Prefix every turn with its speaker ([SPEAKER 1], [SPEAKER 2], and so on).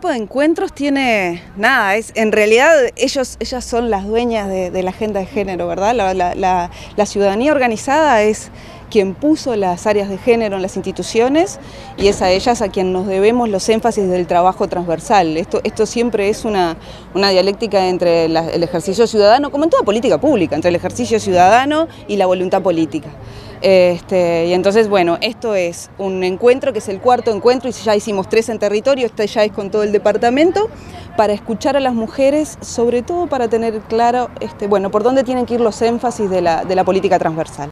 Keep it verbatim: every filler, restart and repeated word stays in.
[SPEAKER 1] grupo de encuentros tiene, nada, es en realidad ellos, ellas son las dueñas de, de la agenda de género, ¿verdad? La, la, la, la ciudadanía organizada es quien puso las áreas de género en las instituciones y es a ellas a quien nos debemos los énfasis del trabajo transversal. Esto, esto siempre es una, una dialéctica entre la, el ejercicio ciudadano, como en toda política pública, entre el ejercicio ciudadano y la voluntad política. Este, y entonces, bueno, esto es un encuentro que es el cuarto encuentro y ya hicimos tres en territorio, este ya es con todo el departamento, para escuchar a las mujeres, sobre todo para tener claro, este, bueno, por dónde tienen que ir los énfasis de la, de la política transversal.